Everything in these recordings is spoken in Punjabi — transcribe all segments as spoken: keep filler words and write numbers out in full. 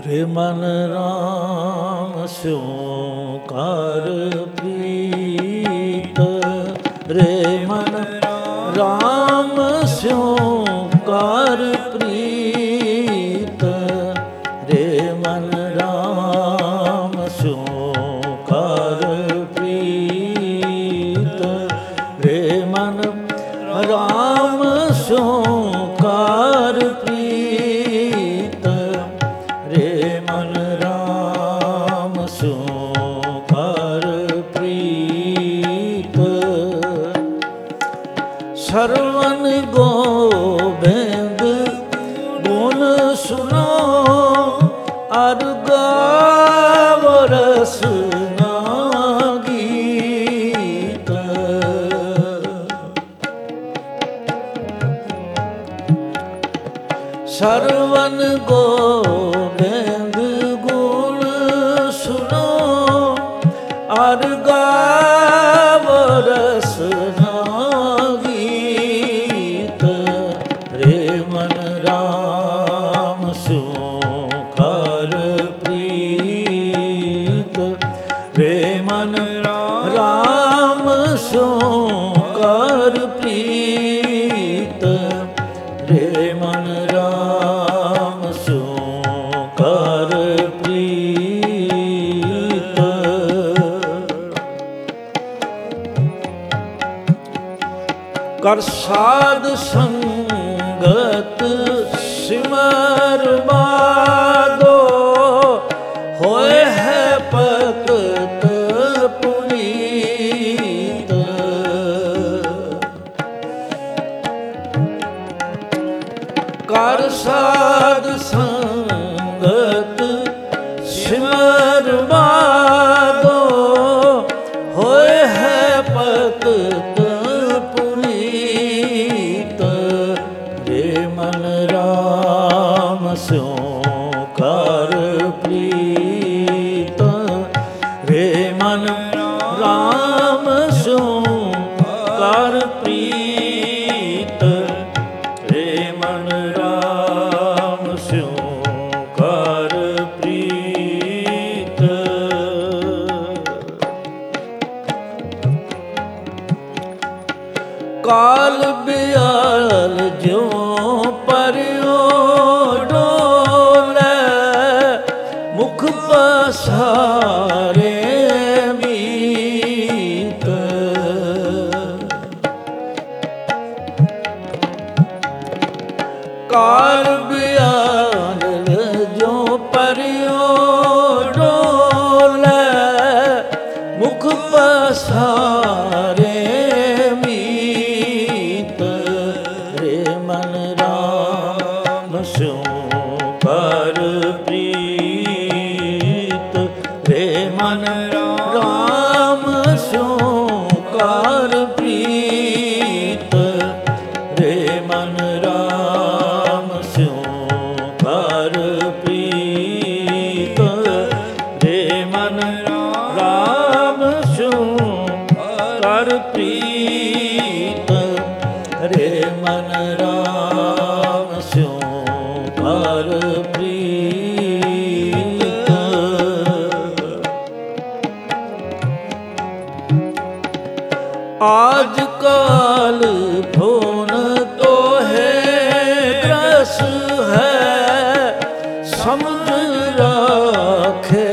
ਰੇ ਮਨ ਰਾਮ ਸਿਉ ਕਰ ਪ੍ਰੀਤ, ਰੇ ਮਨ ਰਾਮ ਸਿਉ ਕਰ ਪ੍ਰੀਤ, ਰੇ ਮਨ ਰਾਮ ਸਿਉ ਕਰ ਪ੍ਰੀਤ, ਰੇ ਮਨ ਰਾਮ ਸਿਉ ਕਰ ਪ੍ਰੀਤ, ਰੇ ਮਨ ਰਾਮ ਸਿਉ ਕਰ ਪ੍ਰੀਤ। ਸਰਵਨ ਗੋਬਿੰਦ ਗੁਣ ਸੁਨੋ, ਅਰ ਗਾਵੋ ਰਸਨਾ ਗੀਤ। ਸਰਵਨ ਗੋਬਿੰਦ ਗੁਣ ਸੁਨੋ, ਅਰ ਗਾਵੋ ਰਸਨਾ ਗੀਤ, ਰੇ ਮਨ ਰਾਮ ਸਿਉ ਕਰ ਪ੍ਰੀਤ, ਰੇ ਮਨ ਰਾਮ ਸਿਉ ਕਰ ਪ੍ਰੀਤ, ਰੇ ਮਨ ਰਾਮ ਸਿਉ ਕਰ ਪ੍ਰੀਤ। ਕਰ ਸਾਧ ਸੰਗਤ ਸਿਮਰ ਬਾਦੋ, ਹੋਏ ਹੈ ਭਗਤ ਪੁਨੀਤ। ਕਰ ਸਾਧ ਸੰਗਤ ਸਿਮਰ ਬਾਦੋ, ਹੋਏ ਹੈ ਭਗਤ ਪੁਨੀਤ, ਰੇ ਮਨ ਰਾਮ ਸਿਉ ਕਰ ਪ੍ਰੀਤ, ਰੇ ਮਨ ਰਾਮ ਸਿਉ ਕਰ ਪ੍ਰੀਤ, ਰੇ ਮਨ ਰਾਮ ਸਿਉ ਕਰ ਪ੍ਰੀਤ। ਕਾਲ ਬਿਆਲ ਜਿਉ ਪਰਿਓ ਡੋਲੇ, ਮੁਖ ਪਸਾਰੇ ਮੀਤ। ਕਾਲ ਬਿਆਲ ਜਿਉ ਪਰਿਓ ਡੋਲੇ, ਮੁਖ ਪਸਾਰੇ ਮੀਤ, ਰੇ ਮਨ ਰਾਮ ਸਿਉ ਕਰ ਪ੍ਰੀਤ, ਰੇ ਮਨ ਰਾਮ ਸਿਉ ਕਰ ਪ੍ਰੀਤ, ਰੇ ਮਨ ਰਾਮ ਸਿਉ ਕਰ ਪ੍ਰੀਤ, ਰੇ ਮਨ ਰਾਮ ਸਿਉ ਕਰ ਪ੍ਰੀਤ, ਰੇ ਮਨ ਰਾਮ ਸਿਉ ਕਰ ਪ੍ਰੀਤ। ਆਜ ਕਾਲ ਭੁਨ ਤੋਹੇ ਗ੍ਰਸ ਹੈ, ਸਮਝ ਰਾਖੇ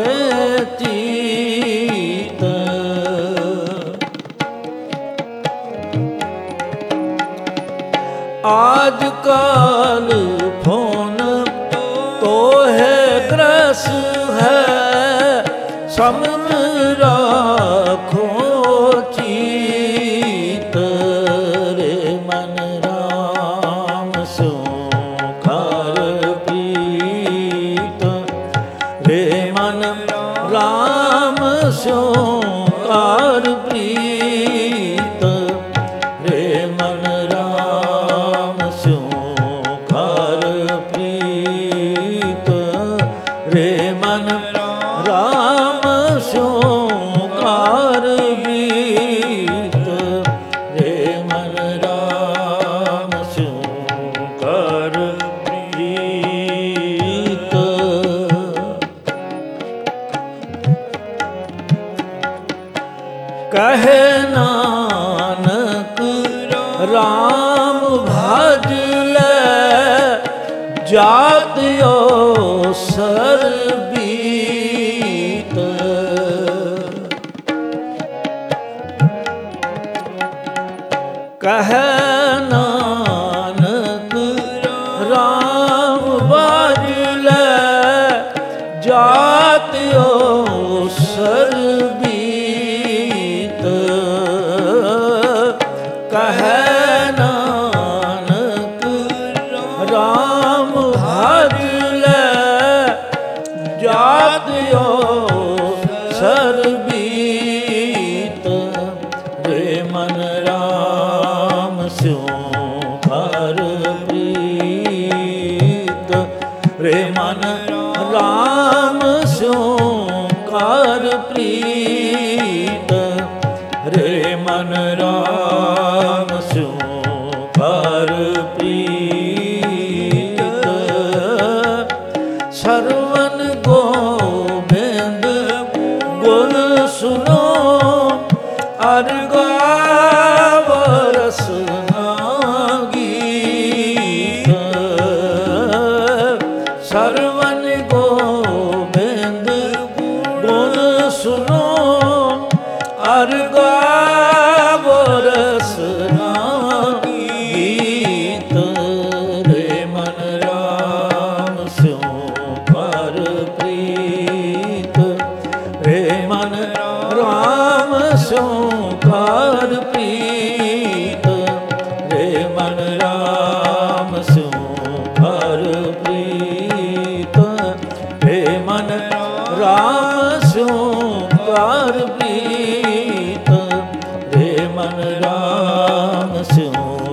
ਚੀਤ। ਆਜ ਕਾਲ ਭੁਨ ਤੋਹੇ ਗ੍ਰਸ ਹੈ, ਸਮਝ ਰਾਖੋ ਚੀਤ, ਰੇ ਮਨ ਰਾਮ ਸਿਉ ਕਰ ਪ੍ਰੀਤ, ਰੇ ਮਨ ਰਾਮ ਸਿਉ ਕਰ ਪ੍ਰੀਤ, ਰੇ ਮਨ ਰਾਮ ਸਿਉ ਕਰ ਪ੍ਰੀਤ, ਰੇ ਮਨ ਰਾਮ ਸਿਉ ਕਰ ਪ੍ਰੀਤ, ਰੇ ਮਨ ਰਾਮ ਸਿਉ ਕਰ ਪ੍ਰੀਤ। ਜਾਤਿਓ ਸਰਬੀਤ। ਕਹੈ ਨਾਨਕ ਰਾਮ ਬਾਜ ਲੈ, ਜਾਤਿਓ ਸਰਬੀਤ। ਕਹੈ ਨਾਨਕ ਰਾਮ ਭਜ ਲੈ, ਜਾਤਿਓ ਸਰਬੀਤ। ਰੇ ਮਨ ਰਾਮ ਸਿਉ ਹਰ ਪ੍ਰੀਤ, ਰੇ ਮਨ ਰਾਮ ਸਿਉ ਕਰ ਪ੍ਰੀਤ, ਰੇ ਮਨ ਰਾਮ ਸਿਉ ਕਰ ਪ੍ਰੀਤ। ਸਰਵਨ ਗੋਬਿੰਦ ਗੁਣ ਸੁਨੋ, ਅਰ ਗਾਵ ਰਸਨਾ ਗੀਤ। ਸਰਵਨ ਗੋਬਿੰਦ ਗੁਣ ਸੁਨੋ, ਅਰ ਗਾਵ ਰਸਨਾ ਗੀਤ। ਰੇ ਮਨ ਰਾਮ ਸਿਉ ਕਰ ਪ੍ਰੀਤ, ਰੇ ਮਨ ਰਾਮ ਸਿਉ ਕਰ ਪ੍ਰੀਤ, ਰੇ ਮਨ ਰਾਮ ਸਿਉ ਕਰ ਪ੍ਰੀਤ, ਰੇ ਮਨ ਰਾਮ ਸਿਉ ਕਰ ਪ੍ਰੀਤ, ਰੇ ਮਨ ਰਾਮ ਸਿਉ